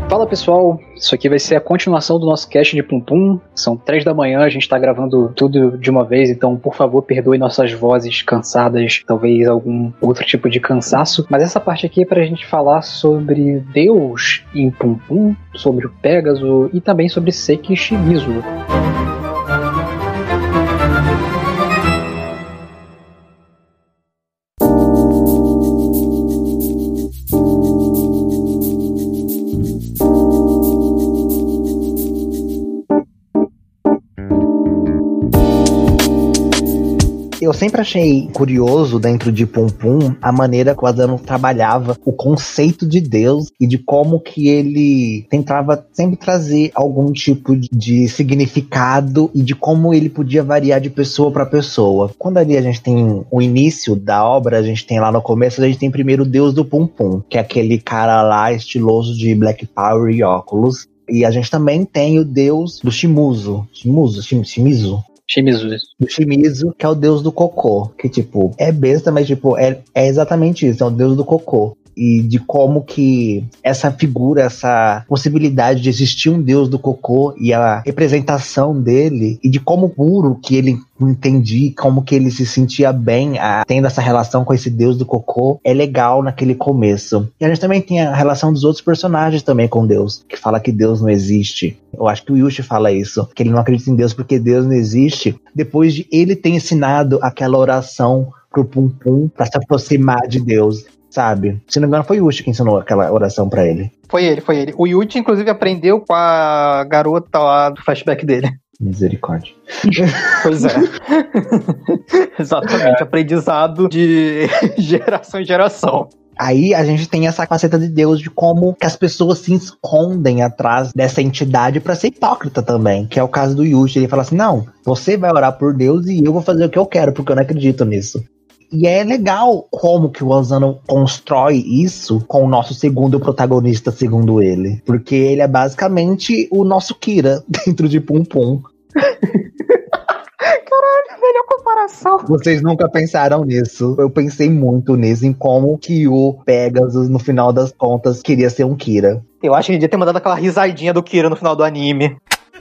Fala pessoal, isso aqui vai ser a continuação do nosso cast de Pum Pum. São 3 da manhã, a gente tá gravando tudo de uma vez, então por favor perdoe nossas vozes cansadas, talvez algum outro tipo de cansaço. Mas essa parte aqui é pra gente falar sobre Deus em Pum Pum, sobre o Pégaso e também sobre Seki Shimizu. Eu sempre achei curioso dentro de Pum Pum a maneira que o Asano trabalhava o conceito de Deus e de como que ele tentava sempre trazer algum tipo de significado e de como ele podia variar de pessoa para pessoa. Quando ali a gente tem o início da obra, a gente tem lá no começo, a gente tem primeiro o Deus do Pum Pum, que é aquele cara lá estiloso de Black Power e óculos. E a gente também tem o Deus do Shimizu. Do Shimizu, que é o deus do cocô. Que, tipo, é besta, mas, tipo, é exatamente isso. É o deus do cocô. E de como que essa figura, essa possibilidade de existir um deus do cocô e a representação dele, e de como puro que ele entendia, como que ele se sentia bem tendo essa relação com esse deus do cocô, é legal naquele começo. E a gente também tem a relação dos outros personagens também com Deus, que fala que Deus não existe. Eu acho que o Yushi fala isso, que ele não acredita em Deus porque Deus não existe, depois de ele ter ensinado aquela oração pro Pum Pum pra se aproximar de Deus. Sabe? Se não me engano, foi o Yushi que ensinou aquela oração pra ele. Foi ele. O Yuji, inclusive, aprendeu com a garota lá do flashback dele. Misericórdia. Pois é. Exatamente. Aprendizado de geração em geração. Aí a gente tem essa faceta de Deus, de como que as pessoas se escondem atrás dessa entidade pra ser hipócrita também, que é o caso do Yushi. Ele fala assim, não, você vai orar por Deus e eu vou fazer o que eu quero, porque eu não acredito nisso. E é legal como que o Asano constrói isso com o nosso segundo protagonista, segundo ele. Porque ele é basicamente o nosso Kira dentro de Pum Pum. Caralho, melhor comparação. Vocês nunca pensaram nisso. Eu pensei muito nisso, em como que o Pegasus, no final das contas, queria ser um Kira. Eu acho que ele devia ter mandado aquela risadinha do Kira no final do anime.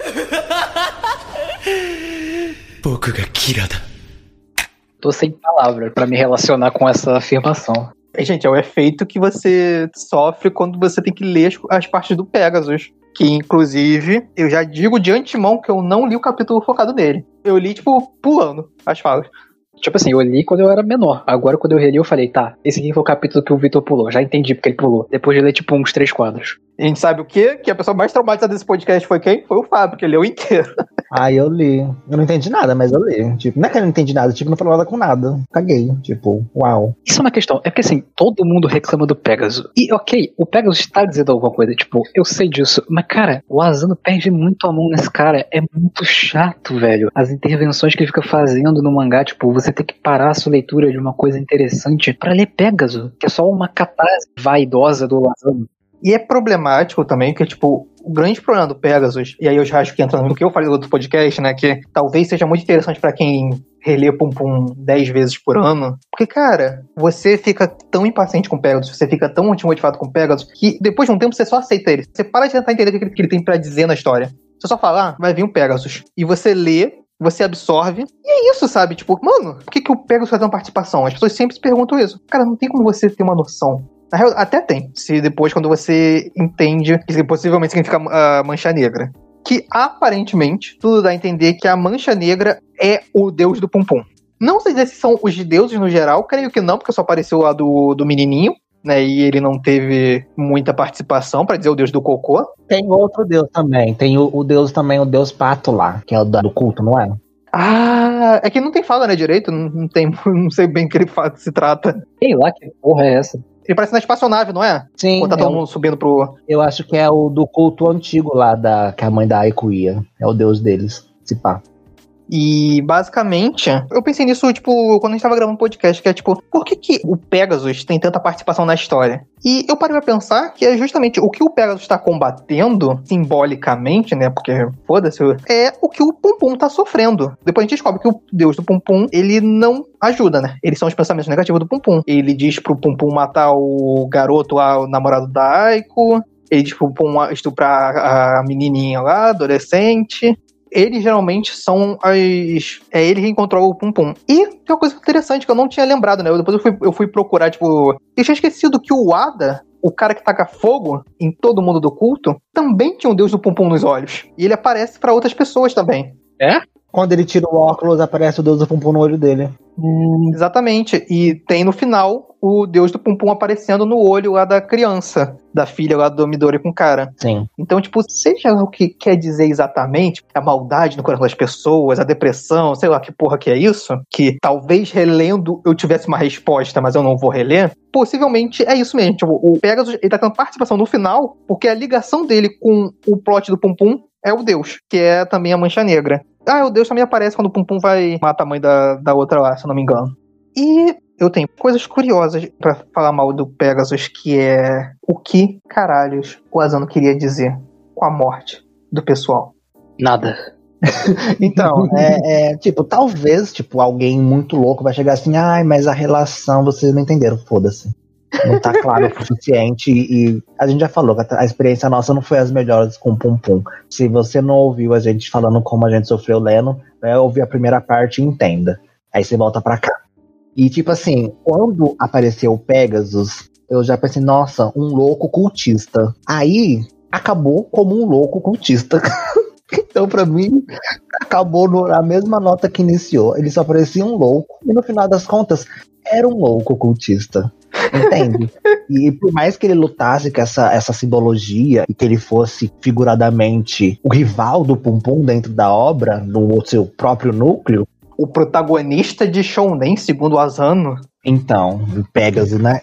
Boku ga Kira da. Tô sem palavras pra me relacionar com essa afirmação. Gente, é o efeito que você sofre quando você tem que ler as partes do Pegasus. Que, inclusive, eu já digo de antemão que eu não li o capítulo focado nele. Eu li, tipo, pulando as falas. Tipo assim, eu li quando eu era menor. Agora, quando eu reli, eu falei, tá, esse aqui foi o capítulo que o Vitor pulou. Já entendi porque ele pulou. Depois de ler, tipo, uns 3 quadros. A gente sabe o quê? Que a pessoa mais traumatizada desse podcast foi quem? Foi o Fábio, que ele leu inteiro. Ah, eu li. Eu não entendi nada, mas eu li. Tipo, não é que eu não entendi nada, tipo, não falou nada com nada. Caguei. Tipo, uau. Isso é uma questão. É porque, assim, todo mundo reclama do Pegasus. E, ok, o Pegasus está dizendo alguma coisa. Tipo, eu sei disso. Mas, cara, o Asano perde muito a mão nesse cara. É muito chato, velho. As intervenções que ele fica fazendo no mangá, tipo, você tem que parar a sua leitura de uma coisa interessante pra ler Pegasus, que é só uma catarse vaidosa do Asano. E é problemático também, porque, tipo, o grande problema do Pegasus, e aí eu já acho que entra no que eu falei do outro podcast, né, que talvez seja muito interessante pra quem relê Pum Pum 10 vezes por ano, porque, cara, você fica tão impaciente com o Pegasus, você fica tão desmotivado com o Pegasus, que depois de um tempo você só aceita ele. Você para de tentar entender o que ele tem pra dizer na história. Você só fala, vai vir um Pegasus. E você lê, você absorve, e é isso, sabe? Tipo, mano, por que o Pegasus faz uma participação? As pessoas sempre se perguntam isso. Cara, não tem como você ter uma noção. Na real, até tem. Se depois, quando você entende que possivelmente significa mancha negra. Que, aparentemente, tudo dá a entender que a mancha negra é o deus do Pum Pum. Não sei dizer se são os deuses no geral, creio que não, porque só apareceu lá do menininho, né, e ele não teve muita participação, pra dizer o deus do cocô. Tem outro deus também. Tem o deus também, o deus pato lá, que é o do culto, não é? Ah, é que não tem fala, né, direito? Não sei bem o que ele se trata. Sei lá, que porra é essa? Ele parece na espaçonave, não é? Sim. Ou tá todo mundo subindo pro... Eu acho que é o do culto antigo lá, que a mãe da Aiko ia. É o deus deles, se pá. E, basicamente, eu pensei nisso, tipo, quando a gente tava gravando um podcast, que é, tipo, por que o Pegasus tem tanta participação na história? E eu parei pra pensar que é justamente o que o Pegasus tá combatendo, simbolicamente, né, porque, foda-se, é o que o Pum Pum tá sofrendo. Depois a gente descobre que o deus do Pum Pum, ele não ajuda, né? Eles são os pensamentos negativos do Pum Pum. Ele diz pro Pum Pum matar o garoto lá, o namorado da Aiko. ele tipo, estuprar a menininha lá, adolescente. Eles geralmente são é ele quem controla o Pum Pum. E tem uma coisa interessante que eu não tinha lembrado, né? Depois eu fui procurar, tipo... Eu tinha esquecido que o Ada, o cara que taca fogo em todo mundo do culto, também tinha um deus do Pum Pum nos olhos. E ele aparece pra outras pessoas também. É? Quando ele tira o óculos, aparece o deus do Pum Pum no olho dele. Exatamente. E tem no final o deus do Pum Pum aparecendo no olho lá da criança, da filha lá do Midori com o cara. Sim. Então, tipo, seja o que quer dizer exatamente, a maldade no coração das pessoas, a depressão, sei lá que porra que é isso, que talvez relendo eu tivesse uma resposta, mas eu não vou reler, possivelmente é isso mesmo. Tipo, o Pegasus, ele tá tendo participação no final, porque a ligação dele com o plot do Pum Pum é o Deus, que é também a Mancha Negra. O Deus também aparece quando o Pum Pum vai matar a mãe da outra lá, se eu não me engano. E eu tenho coisas curiosas pra falar mal do Pegasus, que é o que caralhos o Asano queria dizer com a morte do pessoal. Nada. Então, tipo, talvez, tipo, alguém muito louco vai chegar assim, mas a relação, vocês não entenderam, foda-se. Não tá claro o suficiente e a gente já falou que a experiência nossa não foi as melhores com o Pum Pum. Se você não ouviu a gente falando como a gente sofreu lendo, vai ouvir a primeira parte e entenda. Aí você volta pra cá. E tipo assim, quando apareceu o Pegasus, eu já pensei, nossa, um louco cultista. Aí, acabou como um louco cultista. Então, pra mim, acabou na mesma nota que iniciou. Ele só parecia um louco e no final das contas, era um louco cultista. Entende? E por mais que ele lutasse com essa simbologia e que ele fosse figuradamente o rival do Pum Pum dentro da obra, no seu próprio núcleo, o protagonista de Shounen, segundo o Asano. Então, o Pegasus, né?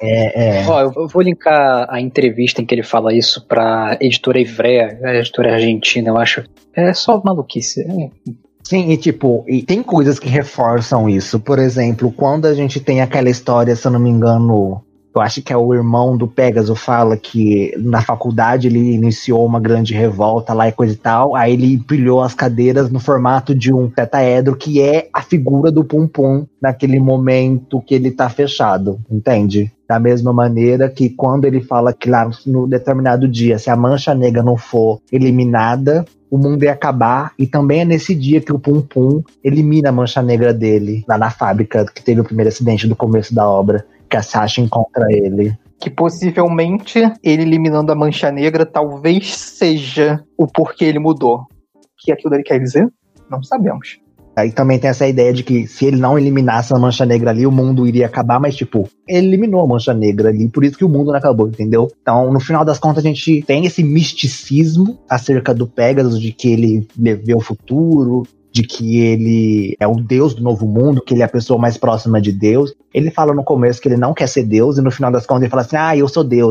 Eu vou linkar a entrevista em que ele fala isso pra editora Ivrea, a editora argentina, eu acho. É só maluquice. Sim, e tem coisas que reforçam isso. Por exemplo, quando a gente tem aquela história, se eu não me engano, eu acho que é o irmão do Pegasus fala que na faculdade ele iniciou uma grande revolta lá e coisa e tal, aí ele empilhou as cadeiras no formato de um tetaedro, que é a figura do Pum Pum naquele momento que ele tá fechado, entende? Da mesma maneira que quando ele fala que lá no determinado dia, se a Mancha Negra não for eliminada, o mundo ia acabar, e também é nesse dia que o Pum Pum elimina a Mancha Negra dele, lá na fábrica, que teve o primeiro acidente do começo da obra, que a Sasha encontra ele. Que possivelmente ele eliminando a Mancha Negra talvez seja o porquê ele mudou. O que aquilo dele quer dizer? Não sabemos. Aí também tem essa ideia de que se ele não eliminasse a Mancha Negra ali, o mundo iria acabar, mas tipo, ele eliminou a Mancha Negra ali, por isso que o mundo não acabou, entendeu? Então, no final das contas, a gente tem esse misticismo acerca do Pegasus, de que ele vê o futuro, de que ele é o Deus do novo mundo, que ele é a pessoa mais próxima de Deus. Ele fala no começo que ele não quer ser Deus, e no final das contas ele fala assim, eu sou Deus,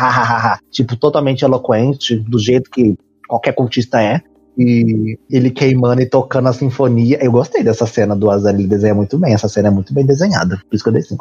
tipo, totalmente eloquente, do jeito que qualquer cultista é. E ele queimando e tocando a sinfonia. Eu gostei dessa cena do Asano, ele desenha muito bem, essa cena é muito bem desenhada, por isso que eu dei 5.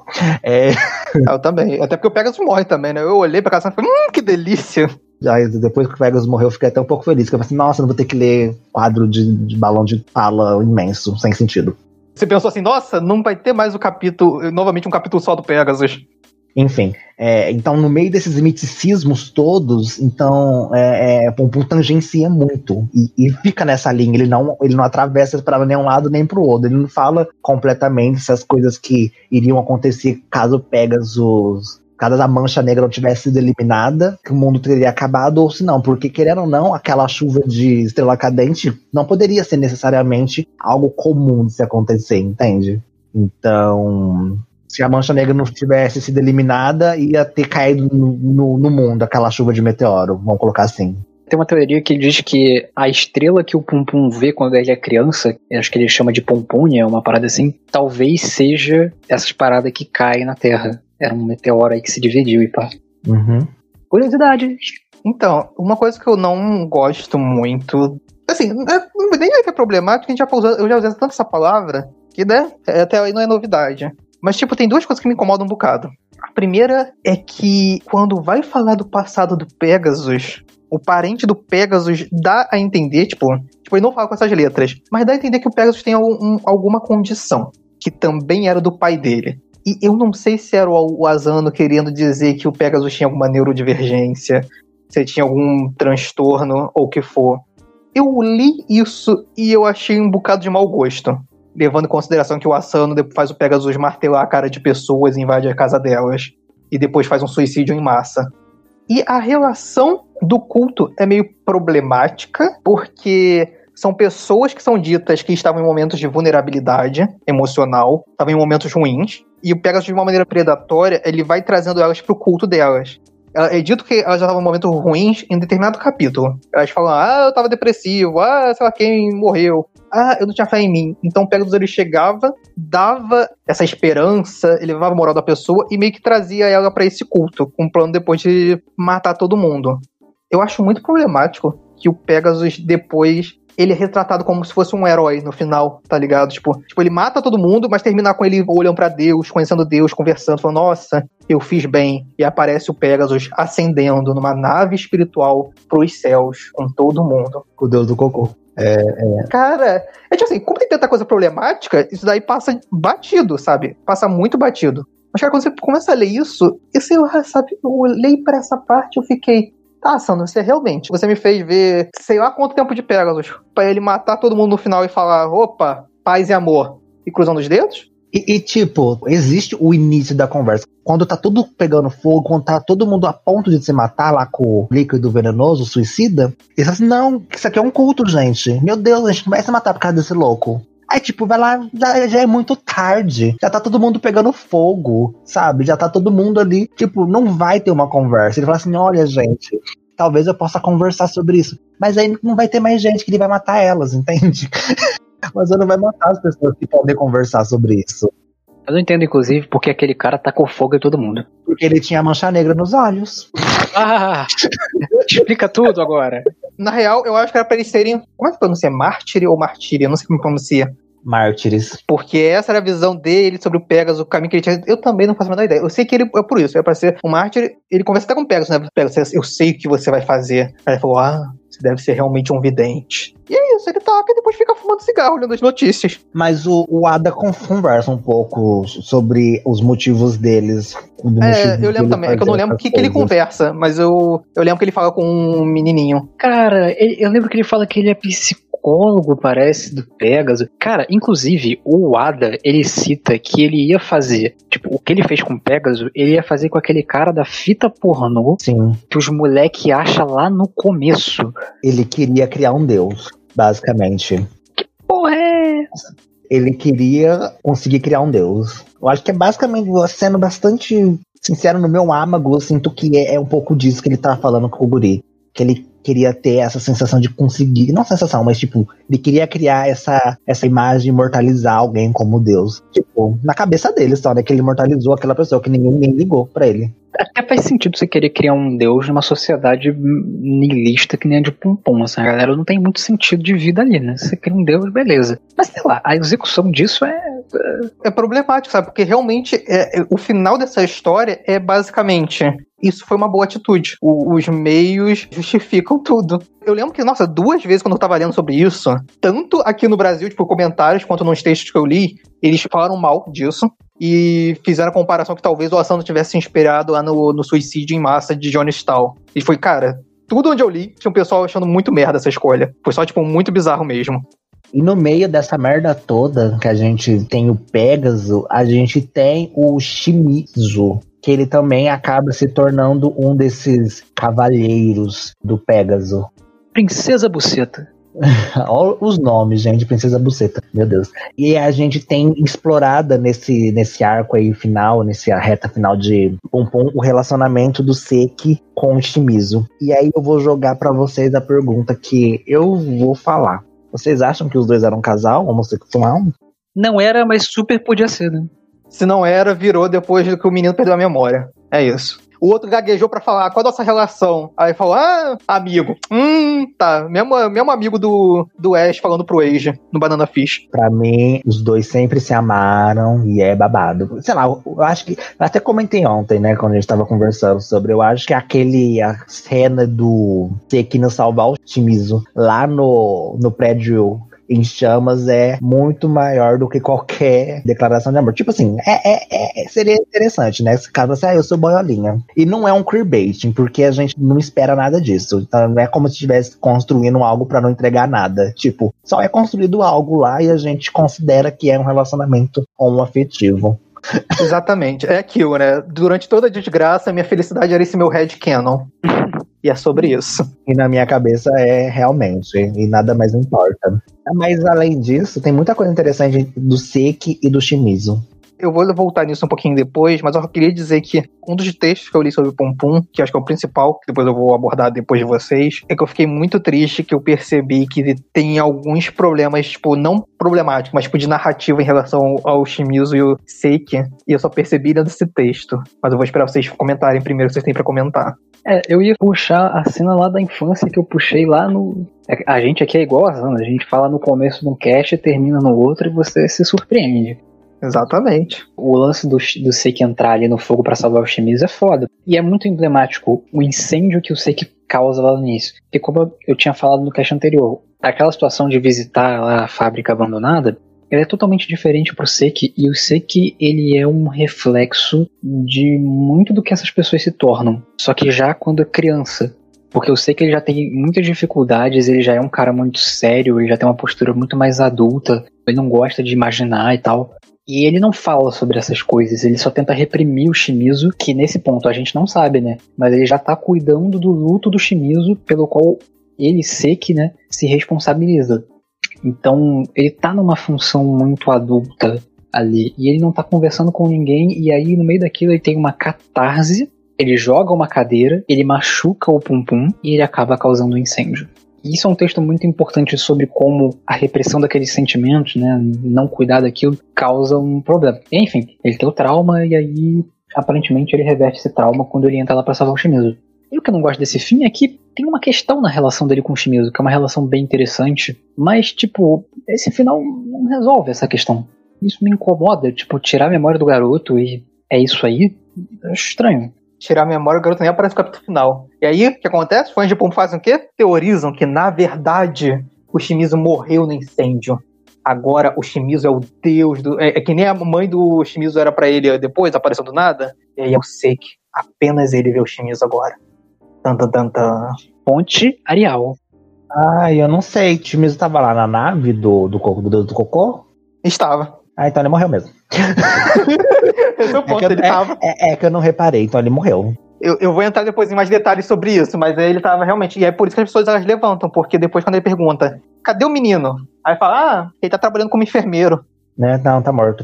Eu também, até porque o Pegasus morre também, né? Eu olhei pra casa e falei, que delícia. Aí, depois que o Pegasus morreu, eu fiquei até um pouco feliz, porque eu falei assim, nossa, não vou ter que ler quadro de balão de fala imenso, sem sentido. Você pensou assim, nossa, não vai ter mais novamente um capítulo só do Pegasus. Enfim, então no meio desses miticismos todos, então Pum Pum tangencia muito e fica nessa linha, ele não atravessa para nenhum lado nem pro outro, ele não fala completamente essas coisas que iriam acontecer caso a Mancha Negra não tivesse sido eliminada, que o mundo teria acabado, ou se não, porque querendo ou não, aquela chuva de estrela cadente não poderia ser necessariamente algo comum de se acontecer, entende? Então, se a Mancha Negra não tivesse sido eliminada, ia ter caído no mundo aquela chuva de meteoro, vamos colocar assim. Tem uma teoria que diz que a estrela que o Pum Pum vê quando ele é criança, acho que ele chama de Pompunha, uma parada assim, talvez seja essas paradas que caem na Terra. Era um meteoro aí que se dividiu e pá. Uhum. Curiosidade. Então, uma coisa que eu não gosto muito, assim, nem é que é problemático, eu já usei tanto essa palavra, que né, até aí não é novidade. Mas, tipo, tem duas coisas que me incomodam um bocado. A primeira é que, quando vai falar do passado do Pegasus, o parente do Pegasus dá a entender, tipo, ele não fala com essas letras, mas dá a entender que o Pegasus tem alguma condição, que também era do pai dele. E eu não sei se era o Asano querendo dizer que o Pegasus tinha alguma neurodivergência, você tinha algum transtorno ou o que for. Eu li isso e eu achei um bocado de mau gosto. Levando em consideração que o Asano faz o Pegasus martelar a cara de pessoas e invade a casa delas. E depois faz um suicídio em massa. E a relação do culto é meio problemática, porque são pessoas que são ditas que estavam em momentos de vulnerabilidade emocional, estavam em momentos ruins, e o Pegasus, de uma maneira predatória, ele vai trazendo elas pro culto delas. É dito que elas já estavam em momentos ruins em determinado capítulo. Elas falam, eu tava depressivo, sei lá quem morreu, eu não tinha fé em mim. Então o Pegasus, ele chegava, dava essa esperança, ele levava a moral da pessoa e meio que trazia ela pra esse culto, com um plano depois de matar todo mundo. Eu acho muito problemático que o Pegasus depois, ele é retratado como se fosse um herói no final, tá ligado? Tipo, ele mata todo mundo, mas termina com ele olhando pra Deus, conhecendo Deus, conversando, falando, nossa, eu fiz bem. E aparece o Pegasus ascendendo numa nave espiritual pros céus, com todo mundo. O deus do cocô. Cara, é tipo assim, como tem tanta coisa problemática, isso daí passa batido, sabe? Passa muito batido. Mas, cara, quando você começa a ler isso, sabe, eu olhei pra essa parte e eu fiquei, Sandro, você me fez ver sei lá quanto tempo de Pegasus pra ele matar todo mundo no final e falar, opa, paz e amor, e cruzando os dedos? E tipo, existe o início da conversa. Quando tá tudo pegando fogo, quando tá todo mundo a ponto de se matar lá com o líquido venenoso, suicida, eles falam assim, não, isso aqui é um culto, gente. Meu Deus, a gente não vai se matar por causa desse louco. Aí, tipo, vai lá, já é muito tarde. Já tá todo mundo pegando fogo, sabe? Já tá todo mundo ali. Tipo, não vai ter uma conversa. Ele fala assim, olha, gente, talvez eu possa conversar sobre isso. Mas aí não vai ter mais gente que ele vai matar elas, entende? Mas ele não vai matar as pessoas que podem conversar sobre isso. Eu não entendo, inclusive, porque aquele cara tacou fogo em todo mundo. Porque ele tinha mancha negra nos olhos. Explica tudo agora. Na real, eu acho que era pra eles serem... Como é que pronuncia? Mártire ou martíria? Eu não sei como pronuncia. Mártires. Porque essa era a visão dele sobre o Pegasus, o caminho que ele tinha. Eu também não faço a menor ideia. Eu sei que ele é por isso. É pra ser um mártir. Ele conversa até com o Pegasus, né? Pegasus, eu sei o que você vai fazer. Aí ele falou, você deve ser realmente um vidente. E é isso, ele taca e depois fica fumando cigarro, olhando as notícias. Mas o Ada conversa um pouco sobre os motivos deles. Eu lembro também. É que eu não lembro o que ele conversa, mas eu lembro que ele fala com um menininho. Cara, eu lembro que ele fala que ele é psicólogo, parece, do Pegasus. Cara, inclusive, o Ada, ele cita que ele ia fazer, tipo, o que ele fez com o Pegasus, ele ia fazer com aquele cara da fita pornô. Sim. Que os moleque acham lá no começo. Ele queria criar um deus, basicamente. Que porra é essa? Ele queria conseguir criar um deus. Eu acho que é basicamente, sendo bastante sincero no meu âmago, eu sinto que é um pouco disso que ele tá falando com o guri. Que ele queria ter essa sensação de conseguir, não sensação, mas tipo, ele queria criar essa imagem de imortalizar alguém como Deus. Tipo, na cabeça dele só, né? Que ele imortalizou aquela pessoa que ninguém nem ligou pra ele. Até faz sentido você querer criar um deus numa sociedade niilista que nem a de Pompom, assim, a galera não tem muito sentido de vida ali, né? Você cria um deus, beleza. Mas sei lá, a execução disso é problemático, sabe? Porque realmente o final dessa história é basicamente... Isso foi uma boa atitude. Os meios justificam tudo. Eu lembro que, 2 vezes quando eu tava lendo sobre isso, tanto aqui no Brasil, tipo, comentários, quanto nos textos que eu li, eles falaram mal disso e fizeram a comparação que talvez o Asano tivesse se inspirado lá no suicídio em massa de Johnny Stahl. E foi, cara, tudo onde eu li, tinha um pessoal achando muito merda essa escolha. Foi só, tipo, muito bizarro mesmo. E no meio dessa merda toda, que a gente tem o Pegasus, a gente tem o Shimizu, que ele também acaba se tornando um desses cavalheiros do Pegasus. Princesa Buceta. Olha os nomes, gente, Princesa Buceta, meu Deus. E a gente tem explorada nesse arco aí final, nessa reta final de Pompom, o relacionamento do Seki com o Shimizu. E aí eu vou jogar pra vocês a pergunta que eu vou falar. Vocês acham que os dois eram um casal homossexual? Não era, mas super podia ser, né? Se não era, virou depois que o menino perdeu a memória. É isso. O outro gaguejou pra falar, qual é a nossa relação? Aí falou, amigo. Tá. Mesmo amigo do Ash falando pro Age no Banana Fish. Pra mim, os dois sempre se amaram e é babado. Sei lá, eu acho que... Eu até comentei ontem, né, quando a gente tava conversando sobre... Eu acho que a cena do Seki no salvar o Shimizu lá no prédio em chamas é muito maior do que qualquer declaração de amor. Tipo assim, seria interessante, né? Esse caso assim, eu sou boiolinha. E não é um queerbaiting, porque a gente não espera nada disso. Então não é como se estivesse construindo algo pra não entregar nada. Tipo, só é construído algo lá e a gente considera que é um relacionamento homoafetivo. Exatamente, é aquilo, né? Durante toda a desgraça, minha felicidade era esse meu headcanon. E é sobre isso. E na minha cabeça é realmente, e nada mais importa. Mas além disso, tem muita coisa interessante do Seki e do Shimizu. Eu vou voltar nisso um pouquinho depois, mas eu só queria dizer que um dos textos que eu li sobre Pum Pum, que acho que é o principal, que depois eu vou abordar depois de vocês, é que eu fiquei muito triste que eu percebi que tem alguns problemas, tipo, não problemáticos, mas tipo de narrativa em relação ao Shimizu e o Seiki, e eu só percebi dentro desse texto. Mas eu vou esperar vocês comentarem primeiro o que vocês têm pra comentar. Eu ia puxar a cena lá da infância que eu puxei lá no... A gente aqui é igual a Zana, a gente fala no começo de um cast e termina no outro e você se surpreende. Exatamente. O lance do Seiki entrar ali no fogo pra salvar o Shimizu é foda. E é muito emblemático o incêndio que o Seiki causa lá no início. Porque como eu tinha falado no cast anterior, aquela situação de visitar lá a fábrica abandonada, ela é totalmente diferente pro Seiki. E o Seiki, ele é um reflexo de muito do que essas pessoas se tornam. Só que já quando é criança. Porque eu sei que ele já tem muitas dificuldades, ele já é um cara muito sério, ele já tem uma postura muito mais adulta, ele não gosta de imaginar e tal. E ele não fala sobre essas coisas, ele só tenta reprimir o Shimizu, que nesse ponto a gente não sabe, né? Mas ele já tá cuidando do luto do Shimizu, pelo qual ele, Seki, né, se responsabiliza. Então, ele tá numa função muito adulta ali, e ele não tá conversando com ninguém, e aí no meio daquilo ele tem uma catarse, ele joga uma cadeira, ele machuca o Pum Pum, e ele acaba causando um incêndio. E isso é um texto muito importante sobre como a repressão daqueles sentimentos, né, não cuidar daquilo, causa um problema. Enfim, ele tem o trauma e aí, aparentemente, ele reverte esse trauma quando ele entra lá pra salvar o Shimizu. E o que eu não gosto desse fim é que tem uma questão na relação dele com o Shimizu, que é uma relação bem interessante, mas, tipo, esse final não resolve essa questão. Isso me incomoda, tipo, tirar a memória do garoto e é isso aí, é estranho. Tirar a memória, o garoto nem aparece no capítulo final. E aí, o que acontece? Os fãs de Pum fazem o quê? Teorizam que, na verdade, o Shimizu morreu no incêndio. Agora, o Shimizu é o deus do... É que nem a mãe do Shimizu era pra ele depois, apareceu do nada. E aí é o Seki. Apenas ele vê o Shimizu agora. Tan, tan, tan, tan. Ponte Arial. Eu não sei. O Shimizu tava lá na nave do Deus do Cocô? Estava. Então ele morreu mesmo. Esse é o ponto, ele tava... que eu não reparei, então ele morreu. Eu vou entrar depois em mais detalhes sobre isso, mas ele tava realmente... E é por isso que as pessoas elas levantam, porque depois quando ele pergunta, cadê o menino? Aí fala, ele tá trabalhando como enfermeiro. Né? Não, tá morto.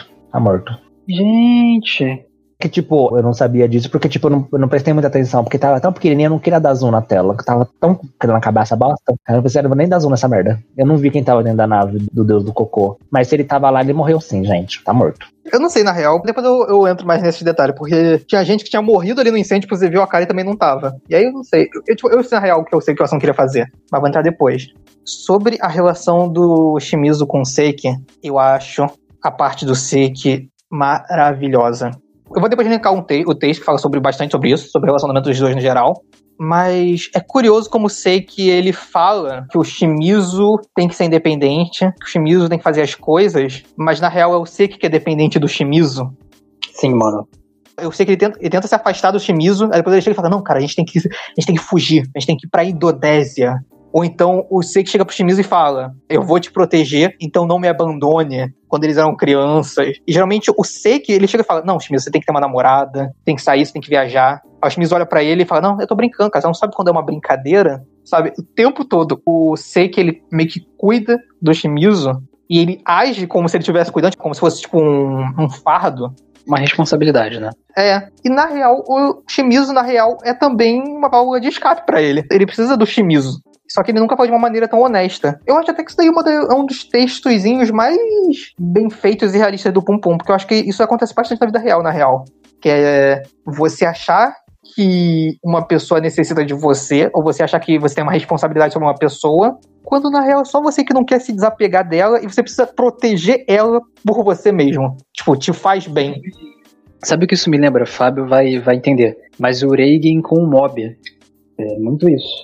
Gente... Que, tipo, eu não sabia disso, porque, tipo, eu não prestei muita atenção, porque tava tão pequenininha, eu não queria dar zoom na tela, que tava tão querendo acabar essa bosta, eu não pensei, eu não vou nem dar zoom nessa merda. Eu não vi quem tava dentro da nave do Deus do Cocô, mas se ele tava lá, ele morreu sim, gente, tá morto. Eu não sei, na real, depois eu entro mais nesses detalhes, porque tinha gente que tinha morrido ali no incêndio, você viu a cara e também não tava. E aí eu não sei, eu sei na real que eu sei que o Ação queria fazer, mas vou entrar depois. Sobre a relação do Shimizu com o Seiki, eu acho a parte do Seiki maravilhosa. Eu vou depois linkar o texto que fala bastante sobre isso, sobre o relacionamento dos dois no geral. Mas é curioso como sei que ele fala que o Shimizu tem que ser independente, que o Shimizu tem que fazer as coisas, mas na real é o Seiki que é dependente do Shimizu. Sim, mano. Eu sei que ele tenta se afastar do Shimizu, aí depois ele chega e fala, não, cara, a gente tem que fugir, a gente tem que ir pra Indonésia. Ou então o Seiki chega pro Shimizu e fala, eu vou te proteger, então não me abandone, quando eles eram crianças. E geralmente o Seiki, ele chega e fala, não, Shimizu, você tem que ter uma namorada, tem que sair, você tem que viajar. Aí o Shimizu olha pra ele e fala, não, eu tô brincando, cara, você não sabe quando é uma brincadeira? Sabe, o tempo todo o Seiki, ele meio que cuida do Shimizu, e ele age como se ele estivesse cuidando, como se fosse tipo um fardo. Uma responsabilidade, né? E na real, o Shimizu, na real, é também uma válvula de escape pra ele. Ele precisa do Shimizu. Só que ele nunca faz de uma maneira tão honesta. Eu acho até que isso daí é um dos textozinhos mais bem feitos e realistas do Pum Pum, porque eu acho que isso acontece bastante na vida real, na real. Que é você achar que uma pessoa necessita de você, ou você achar que você tem uma responsabilidade sobre uma pessoa, quando na real é só você que não quer se desapegar dela e você precisa proteger ela por você mesmo. Tipo, te faz bem. Sabe o que isso me lembra? Fábio vai entender. Mas o Reigen com o Mob. É muito isso.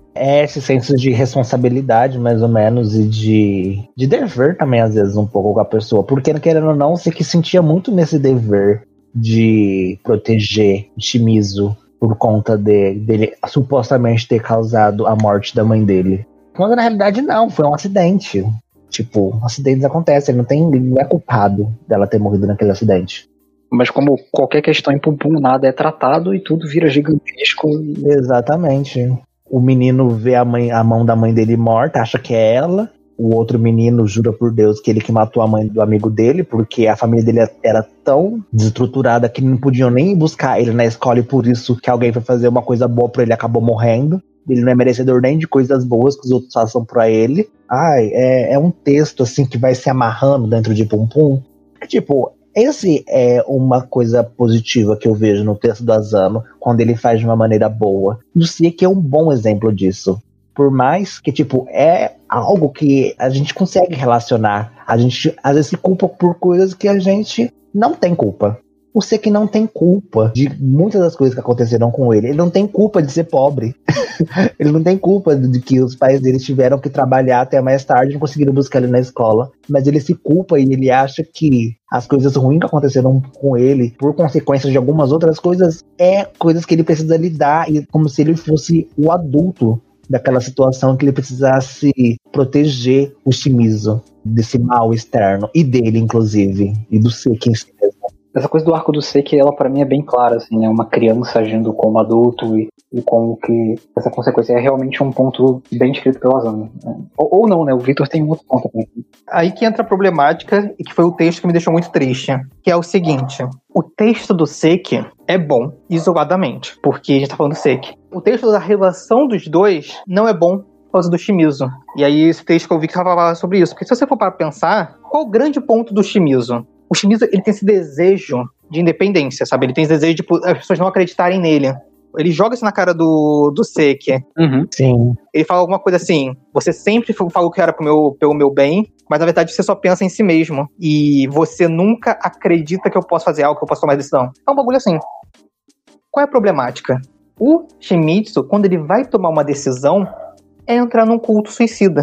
É esse senso de responsabilidade, mais ou menos, e de dever também, às vezes, um pouco com a pessoa. Porque, querendo ou não, você que sentia muito nesse dever de proteger Shimizu por conta dele supostamente ter causado a morte da mãe dele. Quando na realidade não, foi um acidente. Tipo, acidentes acontecem, ele não é culpado dela ter morrido naquele acidente. Mas como qualquer questão em Pum Pum, nada é tratado e tudo vira gigantesco. Exatamente. O menino vê a mão da mãe dele morta, acha que é ela. O outro menino jura por Deus que ele que matou a mãe do amigo dele, porque a família dele era tão desestruturada que não podiam nem buscar ele na escola, e por isso que alguém foi fazer uma coisa boa pra ele acabou morrendo. Ele não é merecedor nem de coisas boas que os outros façam pra ele. É um texto assim que vai se amarrando dentro de Pum Pum. Tipo, esse é uma coisa positiva que eu vejo no texto do Asano, quando ele faz de uma maneira boa. E o Seki é um bom exemplo disso. Por mais que, tipo, é algo que a gente consegue relacionar. A gente, às vezes, se culpa por coisas que a gente não tem culpa. O Seki não tem culpa de muitas das coisas que aconteceram com ele. Ele não tem culpa de ser pobre. Ele não tem culpa de que os pais dele tiveram que trabalhar até mais tarde e não conseguiram buscar ele na escola. Mas ele se culpa e ele acha que as coisas ruins que aconteceram com ele, por consequência de algumas outras coisas, é coisas que ele precisa lidar, e como se ele fosse o adulto daquela situação, que ele precisasse proteger o Shimizu desse mal externo, e dele, inclusive, e do Seki em si mesmo. Essa coisa do arco do Seki, ela pra mim é bem clara, assim, né? Uma criança agindo como adulto e como que essa consequência é realmente um ponto bem escrito pelo Asano. Né? Ou não, né? O Victor tem um outro ponto também. Aí que entra a problemática, e que foi o texto que me deixou muito triste, que é o seguinte: o texto do Seki é bom isoladamente, porque a gente tá falando do Seki. O texto da relação dos dois não é bom por causa do Shimizu. E aí esse texto que eu vi que falava sobre isso, porque se você for para pensar, qual o grande ponto do Shimizu? O Shimizu, ele tem esse desejo de independência, sabe? Ele tem esse desejo de as pessoas não acreditarem nele. Ele joga isso na cara do Seki. Uhum. Sim. Ele fala alguma coisa assim: você sempre falou que era pelo meu bem, mas na verdade você só pensa em si mesmo. E você nunca acredita que eu posso fazer algo, que eu posso tomar decisão. É um bagulho assim. Qual é a problemática? O Shimizu, quando ele vai tomar uma decisão, é entrar num culto suicida.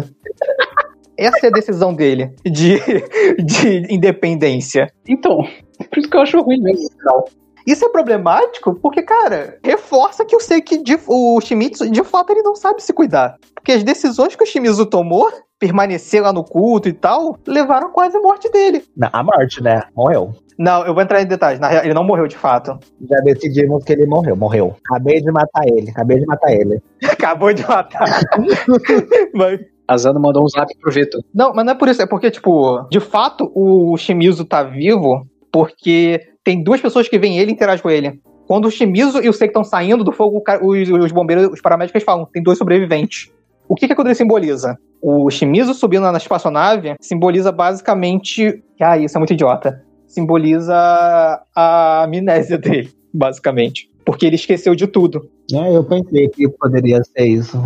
Essa é a decisão dele, de independência. Então, por isso que eu acho ruim mesmo. Isso é problemático porque, cara, reforça que eu sei que o Shimizu, de fato, ele não sabe se cuidar. Porque as decisões que o Shimizu tomou, permanecer lá no culto e tal, levaram quase à morte dele. Não, a morte, né? Morreu. Não, eu vou entrar em detalhes. Na real, ele não morreu de fato. Já decidimos que ele morreu. Acabei de matar ele. Acabou de matar. Mas... Asano mandou um zap pro Vitor. Não, mas não é por isso. É porque, tipo, de fato, o Shimizu tá vivo porque tem duas pessoas que veem ele e interagem com ele. Quando o Shimizu e o Seki estão saindo do fogo, os bombeiros, os paramédicos falam, tem 2 sobreviventes. O que aquilo simboliza? O Shimizu subindo na espaçonave simboliza basicamente... isso é muito idiota. Simboliza a amnésia dele, basicamente. Porque ele esqueceu de tudo. Eu pensei que poderia ser isso.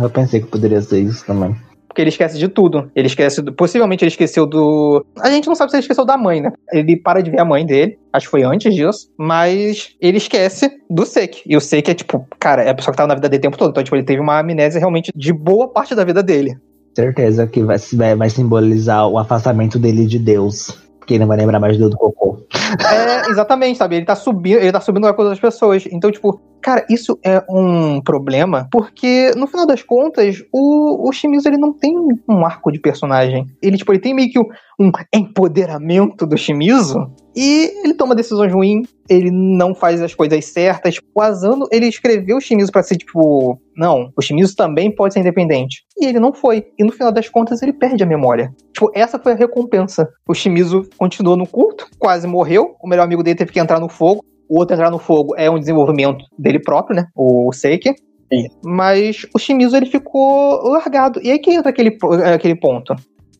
Também. Porque ele esquece de tudo. Ele esquece possivelmente ele esqueceu do... A gente não sabe se ele esqueceu da mãe, né? Ele para de ver a mãe dele. Acho que foi antes disso. Mas ele esquece do Seki. E o Seki é, tipo... Cara, é a pessoa que tava na vida dele o tempo todo. Então, tipo, ele teve uma amnésia realmente de boa parte da vida dele. Certeza que vai simbolizar o afastamento dele de Deus. Porque ele não vai lembrar mais do cocô. Exatamente, sabe? Ele tá subindo a coisa das pessoas. Então, tipo, cara, isso é um problema, porque, no final das contas, o Shimizu, ele não tem um arco de personagem. Ele tem meio que um empoderamento do Shimizu, e ele toma decisões ruins, ele não faz as coisas certas. O Asano, ele escreveu o Shimizu pra ser, tipo, não, o Shimizu também pode ser independente. E ele não foi. E no final das contas, ele perde a memória. Tipo, essa foi a recompensa. O Shimizu continuou no culto, quase morreu, o melhor amigo dele teve que entrar no fogo. O outro entrar no fogo é um desenvolvimento dele próprio, né? O Seki. Sim. Mas o Shimizu, ele ficou largado. E aí que entra aquele ponto.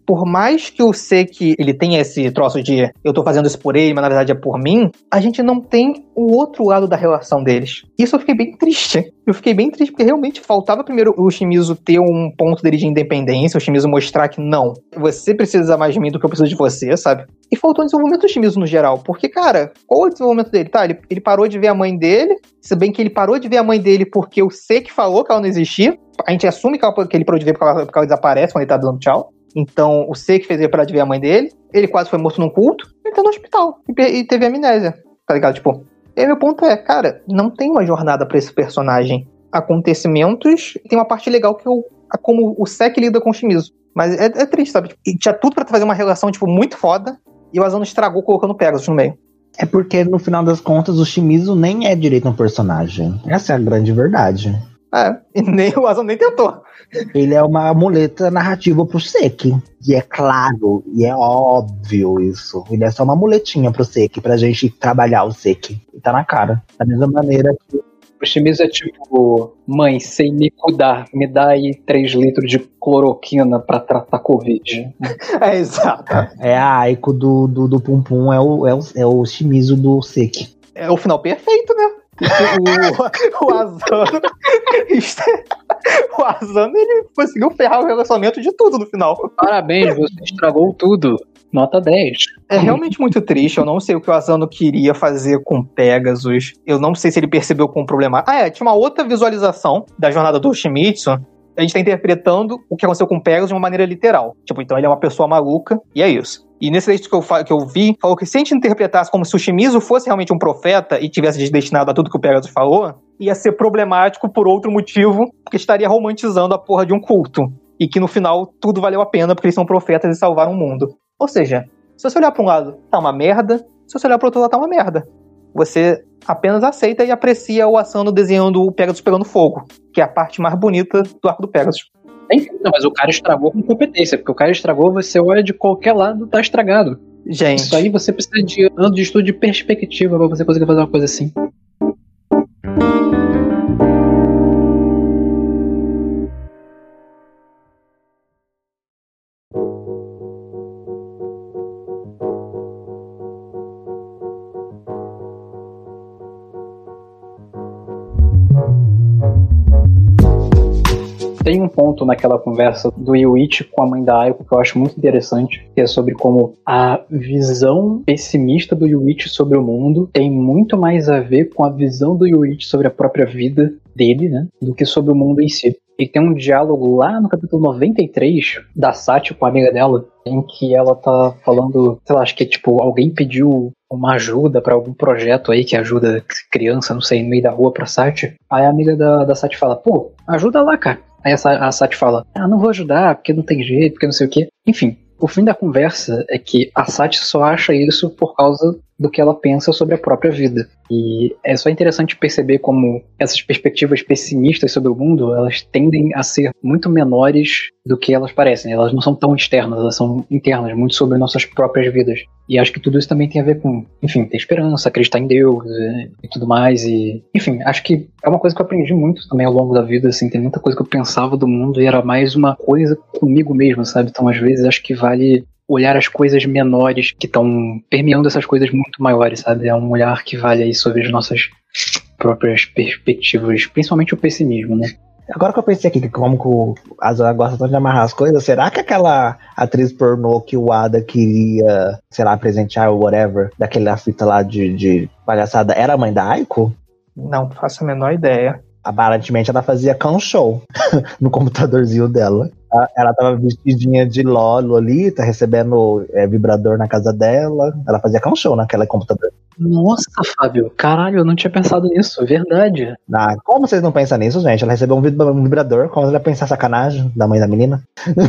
por mais que eu sei que ele tenha esse troço de eu tô fazendo isso por ele, mas na verdade é por mim, a gente não tem o outro lado da relação deles. Isso eu fiquei bem triste. Eu fiquei bem triste porque realmente faltava primeiro o Shimizu ter um ponto dele de independência, o Shimizu mostrar que não, você precisa mais de mim do que eu preciso de você, sabe? E faltou o desenvolvimento do Shimizu no geral, porque, cara, qual é o desenvolvimento dele? Tá, ele parou de ver a mãe dele, se bem que ele parou de ver a mãe dele porque o Seki falou que ela não existia, a gente assume que ele parou de ver porque ela desaparece quando ele tá dando tchau. Então, o Seki fez ele parar de ver a mãe dele, ele quase foi morto num culto, ele tá no hospital e teve amnésia, tá ligado? Tipo, e aí meu ponto é, cara, não tem uma jornada pra esse personagem. Acontecimentos, tem uma parte legal que como o Seki lida com o Shimizu. Mas é triste, sabe? E tinha tudo pra fazer uma relação, tipo, muito foda, e o Asano estragou colocando o Pegasus no meio. É porque, no final das contas, o Shimizu nem é direito um personagem. Essa é a grande verdade. E nem o Asano nem tentou. Ele é uma muleta narrativa pro Seki. E é claro, e é óbvio isso. Ele é só uma muletinha pro Seki, pra gente trabalhar o Seki. E tá na cara. Da mesma maneira que o Shimizu é tipo, mãe, sem me cuidar, me dá aí 3 litros de cloroquina pra tratar Covid. Exato. É a Aiko do Pum Pum, é o Shimizu do Seki. É o final perfeito, né? O Asano o Asano, ele conseguiu ferrar o relacionamento de tudo no final. Parabéns, você estragou tudo. Nota 10. É realmente muito triste. Eu não sei o que o Asano queria fazer com Pegasus. Eu não sei se ele percebeu com o problema. Tinha uma outra visualização da jornada do Shimizu. A gente tá interpretando o que aconteceu com Pegasus de uma maneira literal. Tipo, então ele é uma pessoa maluca, e é isso. E nesse texto que eu vi, falou que se a gente interpretasse como se o Shimizu fosse realmente um profeta e tivesse destinado a tudo que o Pegasus falou, ia ser problemático por outro motivo, porque estaria romantizando a porra de um culto. E que no final tudo valeu a pena porque eles são profetas e salvaram o mundo. Ou seja, se você olhar pra um lado, tá uma merda. Se você olhar pro outro lado, tá uma merda. Você apenas aceita e aprecia o Asano desenhando o Pegasus pegando fogo, que é a parte mais bonita do arco do Pegasus. Não, mas o cara estragou com competência, porque o cara estragou, você olha de qualquer lado, tá estragado. Gente. Isso aí você precisa de anos de estudo de perspectiva pra você conseguir fazer uma coisa assim. Tem um ponto naquela conversa do Yuichi com a mãe da Aiko que eu acho muito interessante, que é sobre como a visão pessimista do Yuichi sobre o mundo tem muito mais a ver com a visão do Yuichi sobre a própria vida dele, né, do que sobre o mundo em si. E tem um diálogo lá no capítulo 93 da Sachi com a amiga dela, em que ela tá falando, sei lá, acho que tipo, alguém pediu uma ajuda pra algum projeto aí que ajuda criança, não sei, no meio da rua pra Sachi. Aí a amiga da Sachi fala, pô, ajuda lá, cara. Aí a Sachi fala, não vou ajudar, porque não tem jeito, porque não sei o quê. Enfim, o fim da conversa é que a Sachi só acha isso por causa do que ela pensa sobre a própria vida. E é só interessante perceber como essas perspectivas pessimistas sobre o mundo, elas tendem a ser muito menores do que elas parecem. Elas não são tão externas, elas são internas, muito sobre nossas próprias vidas. E acho que tudo isso também tem a ver com, enfim, ter esperança, acreditar em Deus e tudo mais. E, enfim, acho que é uma coisa que eu aprendi muito também ao longo da vida, assim, tem muita coisa que eu pensava do mundo e era mais uma coisa comigo mesmo, sabe? Então, às vezes, acho que vale olhar as coisas menores que estão permeando essas coisas muito maiores, sabe? É um olhar que vale aí sobre as nossas próprias perspectivas, principalmente o pessimismo, né? Agora que eu pensei aqui que como que o Asano gosta tanto de amarrar as coisas, será que aquela atriz pornô que o Ada queria, sei lá, presentear ou whatever, daquela fita lá de palhaçada, era a mãe da Aiko? Não faço a menor ideia. Aparentemente ela fazia cam show no computadorzinho dela. Ela tava vestidinha de Lolita, recebendo vibrador na casa dela. Ela fazia cam show naquele computador. Nossa, Fábio, caralho, eu não tinha pensado nisso, verdade. Como vocês não pensam nisso, gente? Ela recebeu um vibrador, como ela ia pensar sacanagem da mãe da menina?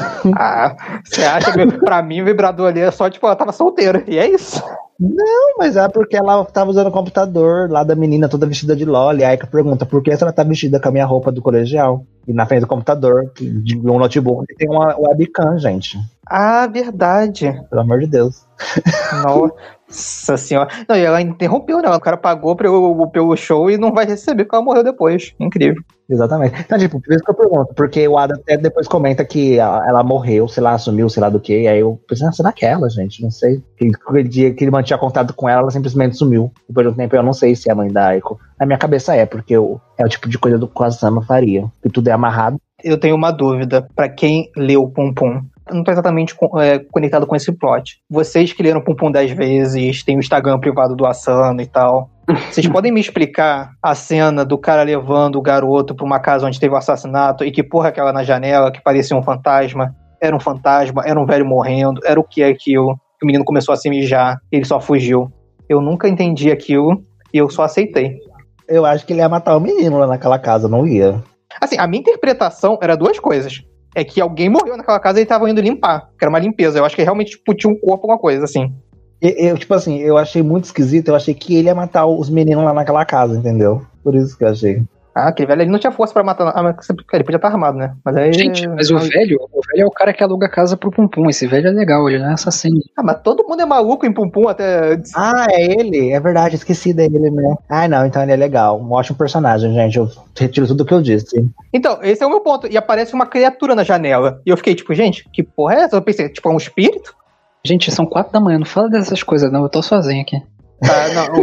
Você acha que pra mim o vibrador ali é só, tipo, ela tava solteira, e é isso? Não, mas é porque ela tava usando o computador lá da menina toda vestida de LOL. E aí que pergunta, por que ela tá vestida com a minha roupa do colegial? E na frente do computador, de um notebook, que tem uma webcam, gente. Ah, verdade. Pelo amor de Deus. Nossa senhora. Não, e ela interrompeu, né? O cara pagou pelo show e não vai receber porque ela morreu depois. Incrível. Exatamente. Então, tipo, por isso que eu pergunto, porque o Adam até depois comenta que ela morreu, sei lá, sumiu, sei lá do que, aí eu pensei, será que é ela, gente? Não sei. Aquele dia que ele mantinha contato com ela, ela simplesmente sumiu. Depois de um tempo eu não sei se é a mãe da Aiko. Na minha cabeça é, porque é o tipo de coisa do que o Asama faria. Que tudo é amarrado. Eu tenho uma dúvida pra quem leu Pum Pum. Eu não tô exatamente conectado com esse plot. Vocês que leram Pum Pum 10 vezes, tem o Instagram privado do Asano e tal. Vocês podem me explicar a cena do cara levando o garoto pra uma casa onde teve o assassinato e que porra aquela na janela que parecia um fantasma? Era um fantasma, era um velho morrendo, era o que é aquilo? O menino começou a se mijar, ele só fugiu. Eu nunca entendi aquilo e eu só aceitei. Eu acho que ele ia matar o menino lá naquela casa, não ia. Assim, a minha interpretação era duas coisas. É que alguém morreu naquela casa e eles estavam indo limpar, que era uma limpeza. Eu acho que realmente tipo, tinha um corpo, alguma coisa, assim. Tipo assim, eu achei muito esquisito, eu achei que ele ia matar os meninos lá naquela casa, entendeu? Por isso que eu achei. Ah, aquele velho, ele não tinha força pra matar. Ah, mas ele podia estar armado, né? Mas aí... Gente, mas o velho é o cara que aluga a casa pro Pum Pum. Esse velho é legal, ele não é assassino. Ah, mas todo mundo é maluco em Pum Pum até... Ah, é ele? É verdade, esqueci dele, né? Ah, não, então ele é legal. Um ótimo personagem, gente. Eu retiro tudo o que eu disse. Então, esse é o meu ponto. E aparece uma criatura na janela. E eu fiquei tipo, gente, que porra é essa? Eu pensei, tipo, é um espírito? Gente, são 4 da manhã, não fala dessas coisas não, eu tô sozinho aqui. Ah, não.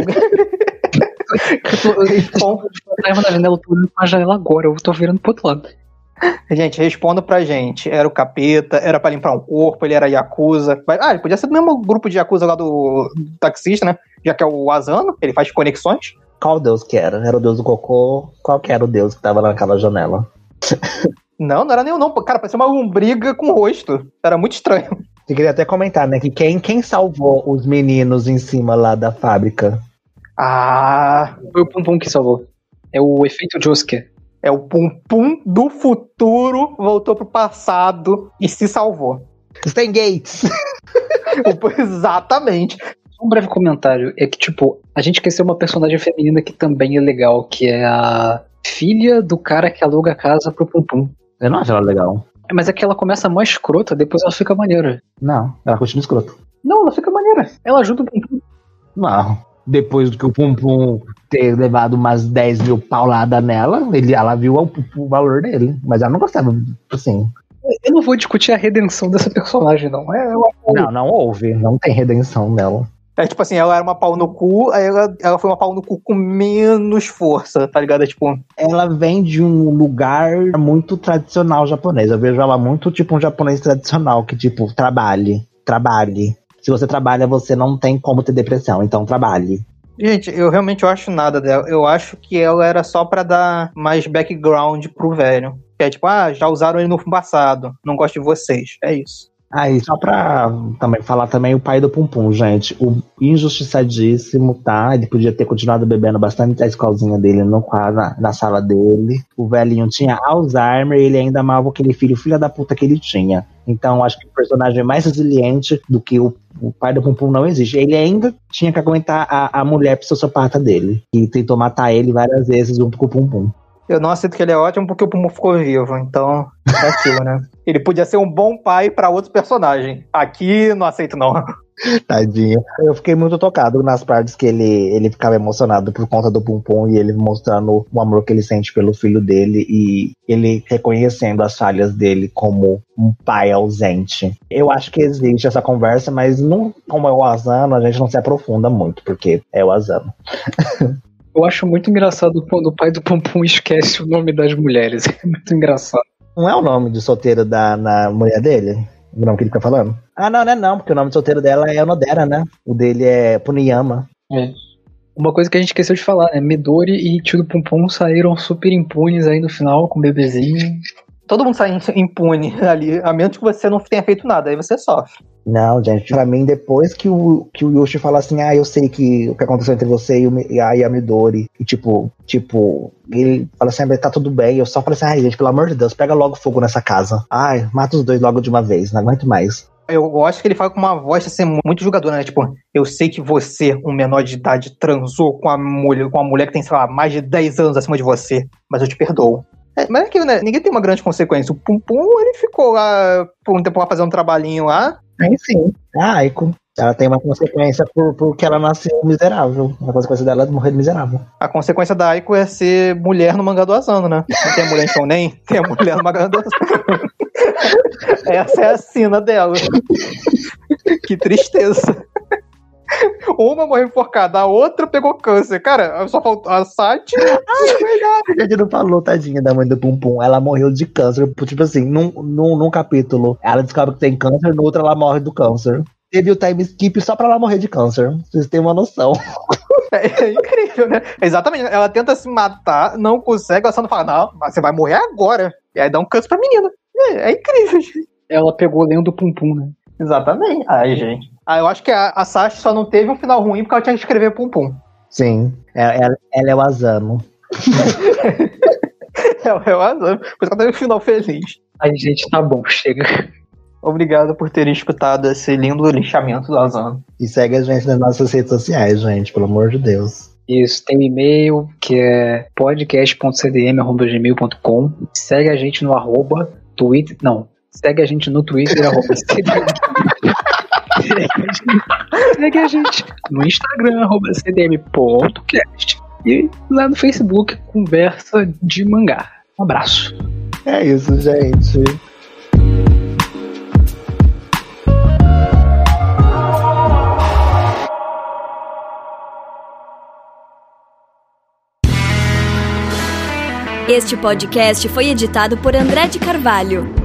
Eu tô na janela, eu tô olhando pra janela agora, eu tô virando pro outro lado. Gente, responda pra gente. Era o capeta, era pra limpar um corpo, ele era Yakuza. Ele podia ser do mesmo grupo de Yakuza lá do taxista, né? Já que é o Asano, ele faz conexões. Qual deus que era? Era o deus do cocô? Qual que era o deus que tava naquela janela? Não era nenhum não. Cara, parecia uma lombriga com rosto. Era muito estranho. Eu queria até comentar, né? Que quem salvou os meninos em cima lá da fábrica? Ah... Foi o Pum Pum que salvou. É o efeito Josuke. É o Pum Pum do futuro, voltou pro passado e se salvou. Stan Gates! Exatamente. Um breve comentário é que, tipo, a gente esqueceu uma personagem feminina que também é legal, que é a filha do cara que aluga a casa pro Pum Pum. Eu não acho ela legal. Mas é que ela começa mais escrota, depois ela fica maneira. Não, ela continua escrota. Não, ela fica maneira. Ela ajuda o Pum Pum. Não. Depois do que o Pum Pum ter levado umas 10 mil pauladas nela, ela viu o valor dele. Mas ela não gostava, assim. Eu não vou discutir a redenção dessa personagem, não. Não houve. Não tem redenção dela. É tipo assim, ela era uma pau no cu, aí ela foi uma pau no cu com menos força, tá ligado? É tipo... Ela vem de um lugar muito tradicional japonês. Eu vejo ela muito tipo um japonês tradicional, que tipo, trabalhe. Se você trabalha, você não tem como ter depressão, então trabalhe. Gente, eu realmente acho nada dela. Eu acho que ela era só pra dar mais background pro velho. Que é tipo, já usaram ele no passado, não gosto de vocês. É isso. Aí, só pra também falar também o pai do Pum Pum, gente. O injustiçadíssimo, tá? Ele podia ter continuado bebendo bastante a escolzinha dele no quadro, na sala dele. O velhinho tinha Alzheimer e ele ainda amava aquele filha da puta que ele tinha. Então, acho que o personagem mais resiliente do que o pai do Pum Pum não existe. Ele ainda tinha que aguentar a mulher psicopata dele, que tentou matar ele várias vezes junto com o Pum Pum. Eu não aceito que ele é ótimo porque o Pum Pum ficou vivo, então é aquilo, né? Ele podia ser um bom pai pra outro personagem. Aqui, não aceito não. Tadinho. Eu fiquei muito tocado nas partes que ele ficava emocionado por conta do Pum Pum e ele mostrando o amor que ele sente pelo filho dele e ele reconhecendo as falhas dele como um pai ausente. Eu acho que existe essa conversa, mas não, como é o Asano, a gente não se aprofunda muito, porque é o Asano. Eu acho muito engraçado quando o pai do Pum Pum esquece o nome das mulheres. É muito engraçado. Não é o nome de solteiro na mulher dele? O nome que ele fica falando? Ah, não, porque o nome de solteiro dela é Onodera, né? O dele é Puniyama. É. Uma coisa que a gente esqueceu de falar, né? Midori e tio do Pum Pum saíram super impunes aí no final, com o bebezinho. Todo mundo sai impune ali, a menos que você não tenha feito nada, aí você sofre. Não, gente, pra mim, depois que o Yoshi fala assim, eu sei que o que aconteceu entre você e a Midori, e tipo, ele fala assim, tá tudo bem, eu só falei assim, gente, pelo amor de Deus, pega logo fogo nessa casa. Mata os dois logo de uma vez, não aguento mais. Eu gosto que ele fala com uma voz assim, muito julgadora, né? Tipo, eu sei que você, um menor de idade, transou com uma mulher que tem, sei lá, mais de 10 anos acima de você, mas eu te perdoo. Mas é que, né, ninguém tem uma grande consequência. O Pum Pum, ele ficou lá por um tempo lá fazendo um trabalhinho lá. Aí sim. A Aiko, ela tem uma consequência porque ela nasceu miserável. A consequência dela é morrer miserável. A consequência da Aiko é ser mulher no mangá do Asano, né? Não tem a mulher em Shonen, tem a mulher no mangá do Asano. Essa é a sina dela. Que tristeza. Uma morreu enforcada, a outra pegou câncer. Cara, só faltou a Sati. É verdade. A gente não falou, tadinha da mãe do Pum Pum. Ela morreu de câncer. Tipo assim, num capítulo, ela descobre que tem câncer, no outro ela morre do câncer. Teve o time skip só pra ela morrer de câncer. Vocês têm uma noção. É incrível, né? Exatamente. Ela tenta se matar, não consegue, ela só não fala, não, mas você vai morrer agora. E aí dá um câncer pra menina. É incrível, gente. Ela pegou lendo do Pum Pum, né? Exatamente. Ai, gente. Eu acho que a Sashi só não teve um final ruim porque ela tinha que escrever Pum Pum. Sim. Ela é o Asano. É o Asano. Por isso que ela teve um final feliz. Ai, gente, tá bom, chega. Obrigado por terem escutado esse lindo linchamento do Asano. E segue a gente nas nossas redes sociais, gente, pelo amor de Deus. Isso, tem um e-mail que é podcast.cdm@gmail.com. Segue a gente no Twitter. Não, segue a gente no Twitter, @cdm. Segue a gente no Instagram, @cdm.cast. E lá no Facebook, Conversa de Mangá. Um abraço. É isso, gente. Este podcast foi editado por André de Carvalho.